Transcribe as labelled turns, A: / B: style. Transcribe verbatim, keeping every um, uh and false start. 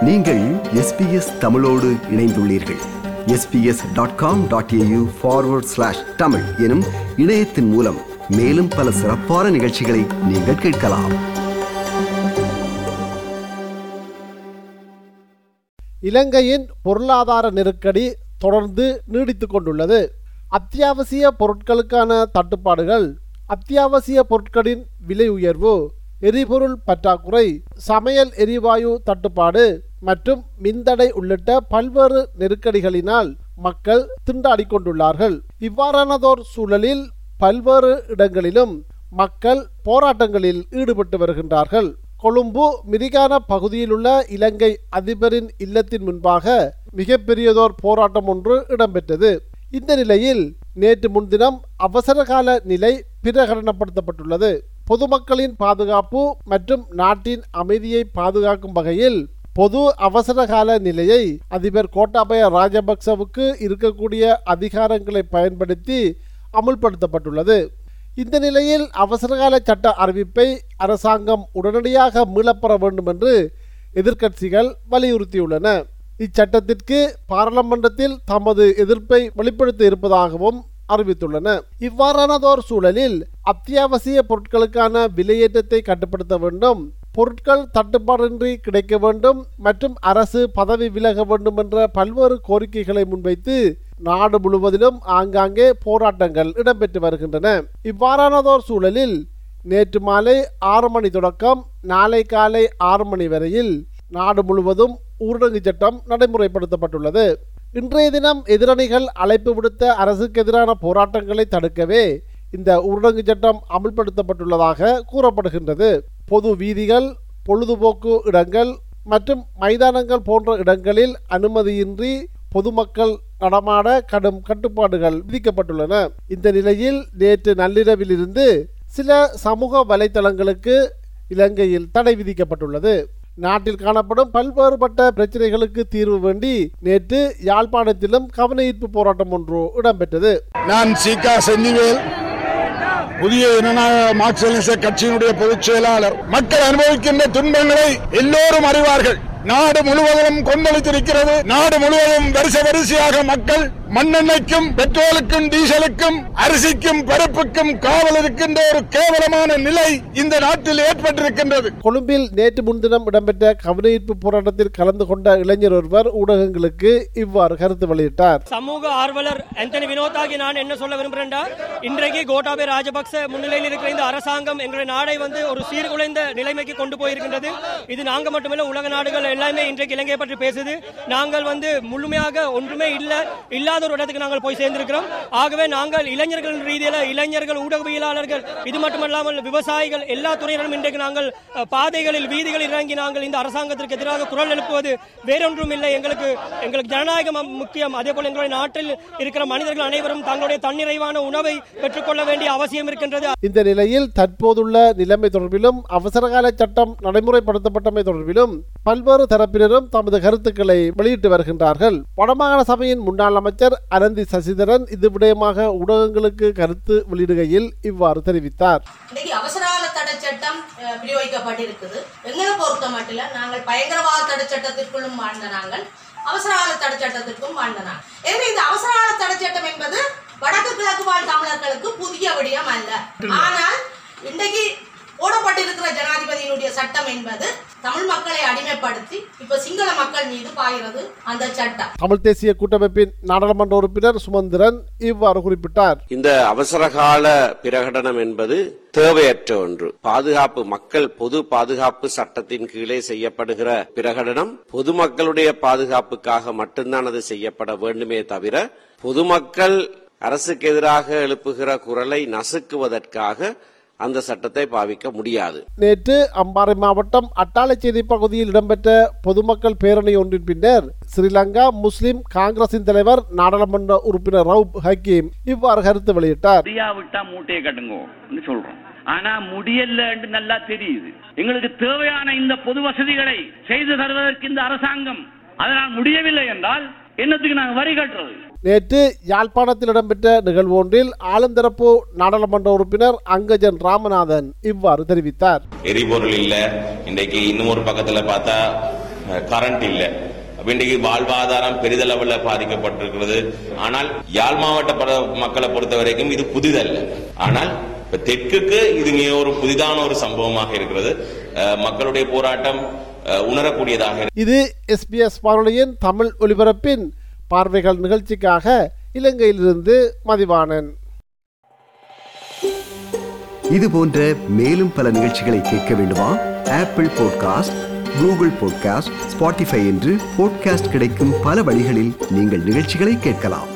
A: நீங்கள் S B S தமிழோடு இணைந்துள்ளீர்கள். S B S dot com dot A U forward slash Tamil எனும் இணையத்தின் மூலம் மேலும் பல சிறப்பான நிகழ்ச்சிகளை நீங்கள் கேட்கலாம்.
B: இலங்கையின் பொருளாதார நெருக்கடி தொடர்ந்து நீடித்துக் கொண்டுள்ளது. அத்தியாவசிய பொருட்களுக்கான தட்டுப்பாடுகள், அத்தியாவசிய பொருட்களின் விலை உயர்வு, எரிபொருள் பற்றாக்குறை, சமையல் எரிவாயு தட்டுப்பாடு மற்றும் மின்தடை உள்ளிட்ட பல்வேறு நெருக்கடிகளினால் மக்கள் திண்டாடிக் கொண்டுள்ளார்கள். இவ்வாறானதோர் சூழலில் பல்வேறு இடங்களிலும் மக்கள் போராட்டங்களில் ஈடுபட்டு வருகின்றார்கள். கொழும்பு மிரிகான பகுதியில் உள்ள இலங்கை அதிபரின் இல்லத்தின் முன்பாக மிகப்பெரியதோர் போராட்டம் ஒன்று இடம்பெற்றது. இந்த நிலையில் நேற்று முன்தினம் அவசரகால நிலை பிரகடனப்படுத்தப்பட்டுள்ளது. பொதுமக்களின் பாதுகாப்பு மற்றும் நாட்டின் அமைதியை பாதுகாக்கும் வகையில் பொது அவசரகால நிலையை அதிபர் கோட்டாபய ராஜபக்சவுக்கு இருக்கக்கூடிய அதிகாரங்களை பயன்படுத்தி அமுல்படுத்தப்பட்டுள்ளது. இந்த நிலையில் அவசரகால சட்ட அறிவிப்பை அரசாங்கம் உடனடியாக மீளப்பெற வேண்டும் என்று எதிர்க்கட்சிகள் வலியுறுத்தியுள்ளன. இச்சட்டத்திற்கு பாராளுமன்றத்தில் தமது எதிர்ப்பை வெளிப்படுத்த இருப்பதாகவும் அறிவித்துள்ளன. இவ்வாறானதோர் சூழலில் அத்தியாவசிய பொருட்களுக்கான விலையேற்றத்தை கட்டுப்படுத்த வேண்டும், பொருட்கள் தட்டுப்பாடின்றி கிடைக்க வேண்டும் மற்றும் அரசு பதவி விலக வேண்டும் என்ற பல்வேறு கோரிக்கைகளை முன்வைத்து நாடு முழுவதிலும் ஆங்காங்கே போராட்டங்கள் இடம்பெற்று வருகின்றன. இவ்வாறானதோர் சூழலில் நேற்று மாலை ஆறு மணி தொடக்கம் நாளை காலை ஆறு மணி வரையில் நாடு முழுவதும் ஊரடங்கு சட்டம் நடைமுறைப்படுத்தப்பட்டுள்ளது. இன்றைய தினம் எதிரணிகள் அழைப்பு விடுத்த அரசுக்கு எதிரான போராட்டங்களை தடுக்கவே இந்த ஊரடங்கு சட்டம் அமல்படுத்தப்பட்டுள்ளதாக கூறப்படுகின்றது. பொது வீதிகள், பொழுதுபோக்கு இடங்கள் மற்றும் மைதானங்கள் போன்ற இடங்களில் அனுமதியின்றி பொதுமக்கள் நடமாட கடும் கட்டுப்பாடுகள் விதிக்கப்பட்டுள்ளன. இந்த நிலையில் நேற்று நள்ளிரவில் இருந்து சில சமூக வலைத்தளங்களுக்கு இலங்கையில் தடை விதிக்கப்பட்டுள்ளது. நாட்டில் காணப்படும் பல்வேறுபட்ட பிரச்சனைகளுக்கு தீர்வு வேண்டி நேற்று யாழ்ப்பாணத்திலும் கவன ஈர்ப்பு போராட்டம் ஒன்று இடம்பெற்றது.
C: நான் சீகா செந்திவேல், புதிய ஜனநாயக மார்க்சிய கட்சியினுடைய பொதுச் செயலாளர். மக்கள் அனுபவிக்கின்ற துன்பங்களை எல்லோரும் அறிவார்கள். நாடு முழுவதும் கொந்தளித்திருக்கிறது. நாடு முழுவதும் வரிசை வரிசையாக மக்கள் மண்ணெண்ணெய்க்கும் பெட்ரோலுக்கும் டீசலுக்கும் அரிசிக்கும் பருப்புக்கும் காவல் இருக்கின்ற ஒரு கேவலமான நிலை இந்த நாட்டில் ஏற்பட்டிருக்கின்றது.
B: கொழும்பில் நேற்று முன்தினம் இடம்பெற்ற கவனஈர்ப்பு போராட்டத்தில் கலந்து கொண்ட இளைஞர் ஒருவர் ஊடகங்களுக்கு இவ்வாறு கருத்து வெளியிட்டார்.
D: சமூக ஆர்வலர் ஆந்தனி வினோதாகி நான் என்ன சொல்ல விரும்புகிறேன், இன்றைக்கு கோட்டாபய ராஜபக்ச முன்னிலையில் இருக்கிற இந்த அரசாங்கம் எங்களுடைய நாடை வந்து ஒரு சீர்குலைந்த நிலைமைக்கு கொண்டு போயிருக்கின்றது. இது நாங்க மட்டுமல்ல, உலக நாடுகள் எல்லாமே இன்றைக்கு இலங்கையை பற்றி பேசுது. நாங்கள் வந்து முழுமையாக ஒன்றுமே இல்ல இல்லாத ஒரு இடத்துக்கு நாங்கள் போய் சேர்ந்திருக்கிறோம். ஆகவே நாங்கள் இளைஞர்கள் ரீதியில், இளைஞர்கள், ஊடகவியலாளர்கள், இது மட்டுமல்லாமல் விவசாயிகள், எல்லா துறையினரும் இன்றைக்கு நாங்கள் பாதைகளில் வீதிகளில் இறங்கி நாங்கள் இந்த அரசாங்கத்திற்கு எதிராக குரல் எழுப்புவது வேறொன்றும் இல்லை. எங்களுக்கு எங்களுக்கு ஜனநாயகம் முக்கியம். அதே போல எங்களுடைய நாட்டில் இருக்கிற மனிதர்கள் அனைவரும் தங்களுடைய தன்னிறைவான உணவை பெற்றுக்கொள்ள வேண்டிய அவசியம் இருக்கின்றது.
B: இந்த நிலையில் தற்போதுள்ள நிலைமை தொடர்பிலும் அவசரகால சட்டம் நடைமுறைப்படுத்தப்பட்டமை தொடர்பிலும் பல்வேறு தரப்பினரும் தமது கருத்துக்களை வெளியிட்டு வருகின்றார்கள். வடமாகாண சபையின் முன்னாள் அமைச்சர் அனந்தி சசிதரன் இது விடயமாக ஊடகங்களுக்கு கருத்து வெளியிடுகையில் இவ்வாறு தெரிவித்தார்.
E: அவசரகால தடை சட்டம் பிரயோகிக்கப்பட்டிருக்குது. எங்களை பொறுத்த மட்டும் நாங்கள் பயங்கரவாத தடை சட்டத்திற்குள்ளும் வாழ்ந்த நாங்கள், அவசரகால தடை சட்டத்திற்கும் வாழ்ந்த நாங்கள். எனவே இந்த அவசரகால தடை சட்டம் என்பது வடக்கு கிழக்கு வாழ் தமிழர்களுக்கு புதிய விடயம் அல்ல. ஆனால் இன்றைக்கு போடப்பட்டிருக்கிற ஜனாதிபதியினுடைய சட்டம் என்பது தமிழ் மக்களை அடிமைப்படுத்தி இப்ப சிங்கள மக்கள் மீது பாய்கிறது அந்த சட்டம்.
B: தமிழ் தேசிய கூட்டமைப்பின் நாடாளுமன்ற உறுப்பினர் சுமந்திரன் இவ்வாறு குறிப்பிட்டார்.
F: இந்த அவசரகால பிரகடனம் என்பது தேவையற்ற ஒன்று. பாதுகாப்பு, மக்கள் பொது பாதுகாப்பு சட்டத்தின் கீழே செய்யப்படுகிற பிரகடனம் பொதுமக்களுடைய பாதுகாப்புக்காக மட்டும்தான் அது செய்யப்பட வேண்டுமே தவிர பொதுமக்கள் அரசுக்கு எதிராக எழுப்புகிற குரலை நசுக்குவதற்காக அந்த சட்டத்தை பாவிக்க முடியாது.
B: நேற்று அம்பாறை மாவட்டம் அட்டாளைச்சேரி பகுதியில் இடம்பெற்ற பொதுமக்கள் பேரணி ஒன்றின் பின்னர் ஸ்ரீலங்கா முஸ்லிம் காங்கிரசின் தலைவர் நாடாளுமன்ற உறுப்பினர் ரவுப் ஹக்கீம் இவ்வாறு கருத்து வெளியிட்டார்.
G: மூட்டையை கட்டுங்க சொல்றோம், ஆனா முடியல என்று நல்லா தெரியுது. எங்களுக்கு தேவையான இந்த பொது வசதிகளை செய்து தருவதற்கு இந்த அரசாங்கம் அதனால் முடியவில்லை என்றால் என்னத்துக்கு நாங்கள் வரி கட்டுறது?
B: நேற்று யாழ்ப்பாணத்தில் இடம்பெற்ற நிகழ்வு ஒன்றில் ஆளுந்தரப்பு நாடாளுமன்ற உறுப்பினர் அங்கஜன் ராமநாதன் இவ்வாறு தெரிவித்தார்.
H: எரிபொருள் இல்ல, இன்றைக்கு இன்னும் ஒரு பக்கத்துல பார்த்தா கரண்ட் இல்லை. இன்றைக்கு வாழ்வாதாரம் பெரிதளவில் பாதிக்கப்பட்டிருக்கிறது. ஆனால் யாழ் மாவட்ட மக்களை பொறுத்த வரைக்கும் இது புதிதல்ல. ஆனால் தெற்குக்கு இது ஒரு புதிதான ஒரு சம்பவமாக இருக்கிறது. மக்களுடைய போராட்டம் உணரக்கூடியதாக.
B: இது எஸ்பிஎஸ் வானொலியின் தமிழ் ஒலிபரப்பின் பார்வைகள் நிகழ்ச்சிக்காக இலங்கையிலிருந்து மதிவாணன்.
A: இது போன்ற மேலும் பல நிகழ்ச்சிகளை கேட்க வேண்டுமா? Apple podcast, Google podcast, Spotify என்று பாட்காஸ்ட் கிடைக்கும் பல வழிகளில் நீங்கள் நிகழ்ச்சிகளை கேட்கலாம்.